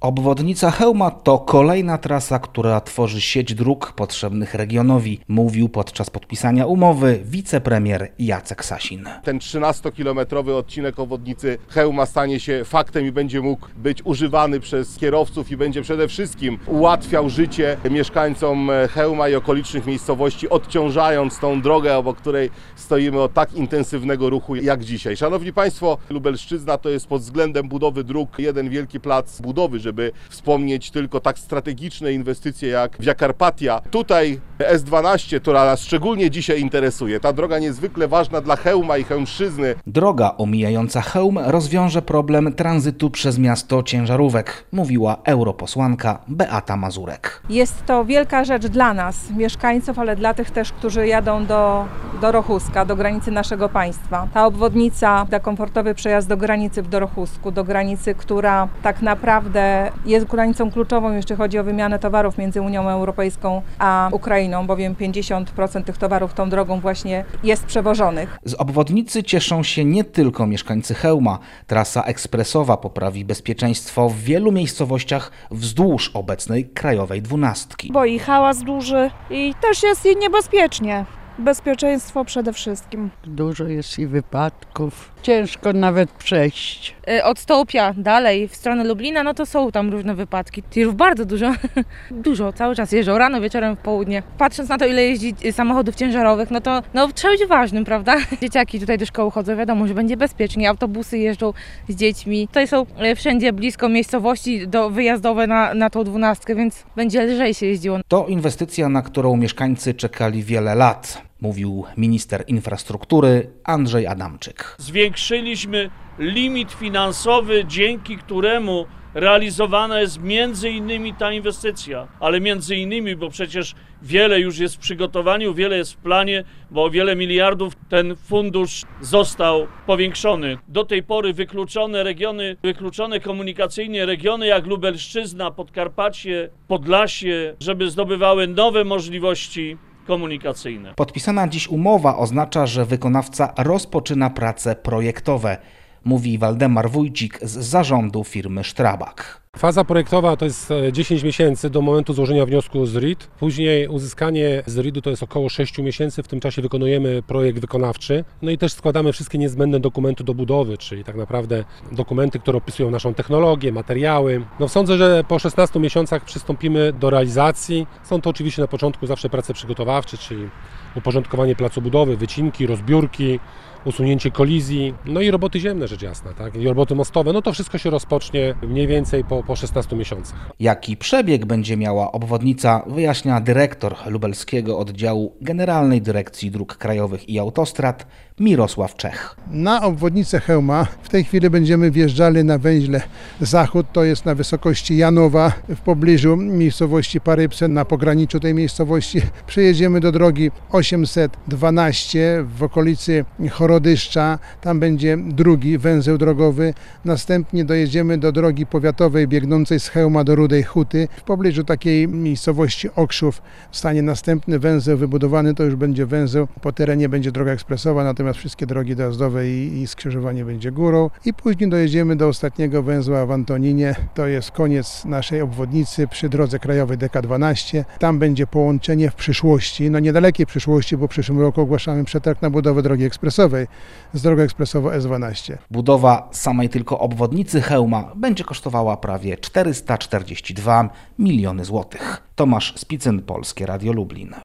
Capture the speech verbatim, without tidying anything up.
Obwodnica Chełma to kolejna trasa, która tworzy sieć dróg potrzebnych regionowi, mówił podczas podpisania umowy wicepremier Jacek Sasin. Ten trzynastokilometrowy odcinek obwodnicy Chełma stanie się faktem i będzie mógł być używany przez kierowców i będzie przede wszystkim ułatwiał życie mieszkańcom Chełma i okolicznych miejscowości, odciążając tą drogę, obok której stoimy, od tak intensywnego ruchu jak dzisiaj. Szanowni Państwo, Lubelszczyzna to jest pod względem budowy dróg jeden wielki plac budowy, żeby wspomnieć tylko tak strategiczne inwestycje jak Via Carpatia. Tutaj S dwanaście, która nas szczególnie dzisiaj interesuje. Ta droga niezwykle ważna dla Chełma i Chełmszczyzny. Droga omijająca Chełm rozwiąże problem tranzytu przez miasto ciężarówek, mówiła europosłanka Beata Mazurek. Jest to wielka rzecz dla nas, mieszkańców, ale dla tych też, którzy jadą do, do Dorochuska, do granicy naszego państwa. Ta obwodnica da komfortowy przejazd do granicy w Dorochusku, do granicy, która tak naprawdę jest granicą kluczową, jeśli chodzi o wymianę towarów między Unią Europejską a Ukrainą, bowiem pięćdziesiąt procent tych towarów tą drogą właśnie jest przewożonych. Z obwodnicy cieszą się nie tylko mieszkańcy Chełma. Trasa ekspresowa poprawi bezpieczeństwo w wielu miejscowościach wzdłuż obecnej krajowej dwunastki. Bo i hałas duży i też jest i niebezpiecznie. Bezpieczeństwo przede wszystkim. Dużo jest i wypadków. Ciężko nawet przejść. Od Stołpia dalej w stronę Lublina, no to są tam różne wypadki. Tirów bardzo dużo. Dużo, cały czas jeżdżą, rano, wieczorem, w południe. Patrząc na to, ile jeździ samochodów ciężarowych, no to no, trzeba być ważnym, prawda? Dzieciaki tutaj do szkoły chodzą, wiadomo, że będzie bezpiecznie. Autobusy jeżdżą z dziećmi. Tutaj są wszędzie blisko miejscowości do, wyjazdowe na, na tą dwunastkę, więc będzie lżej się jeździło. To inwestycja, na którą mieszkańcy czekali wiele lat, mówił minister infrastruktury Andrzej Adamczyk. Zwiększyliśmy limit finansowy, dzięki któremu realizowana jest między innymi ta inwestycja, ale między innymi, bo przecież wiele już jest w przygotowaniu, wiele jest w planie, bo o wiele miliardów ten fundusz został powiększony. Do tej pory wykluczone regiony, wykluczone komunikacyjnie regiony jak Lubelszczyzna, Podkarpacie, Podlasie, żeby zdobywały nowe możliwości komunikacyjne. Podpisana dziś umowa oznacza, że wykonawca rozpoczyna prace projektowe, mówi Waldemar Wójcik z zarządu firmy Strabag. Faza projektowa to jest dziesięć miesięcy do momentu złożenia wniosku z R I D. Później uzyskanie z R I D-u to jest około sześć miesięcy. W tym czasie wykonujemy projekt wykonawczy. No i też składamy wszystkie niezbędne dokumenty do budowy, czyli tak naprawdę dokumenty, które opisują naszą technologię, materiały. No sądzę, że po szesnastu miesiącach przystąpimy do realizacji. Są to oczywiście na początku zawsze prace przygotowawcze, czyli uporządkowanie placu budowy, wycinki, rozbiórki, usunięcie kolizji, no i roboty ziemne, rzecz jasna, tak? I roboty mostowe, no to wszystko się rozpocznie mniej więcej po, po szesnastu miesiącach. Jaki przebieg będzie miała obwodnica, wyjaśnia dyrektor lubelskiego oddziału Generalnej Dyrekcji Dróg Krajowych i Autostrad Mirosław Czech. Na obwodnicę Chełma w tej chwili będziemy wjeżdżali na węźle zachód, to jest na wysokości Janowa, w pobliżu miejscowości Parybce, na pograniczu tej miejscowości. Przejedziemy do drogi osiemset dwanaście w okolicy Chorodyszcza, tam będzie drugi węzeł drogowy. Następnie dojedziemy do drogi powiatowej biegnącej z Chełma do Rudej Huty. W pobliżu takiej miejscowości Okrzów stanie następny węzeł wybudowany, to już będzie węzeł, po terenie będzie droga ekspresowa, natomiast wszystkie drogi dojazdowe i, i skrzyżowanie będzie górą. I później dojedziemy do ostatniego węzła w Antoninie, to jest koniec naszej obwodnicy przy drodze krajowej D K dwanaście. Tam będzie połączenie w przyszłości, no niedalekiej przyszłości, bo w przyszłym roku ogłaszamy przetarg na budowę drogi ekspresowej z drogą ekspresową S dwanaście. Budowa samej tylko obwodnicy Chełma będzie kosztowała prawie czterysta czterdzieści dwa miliony złotych. Tomasz Spicyn, Polskie Radio Lublin.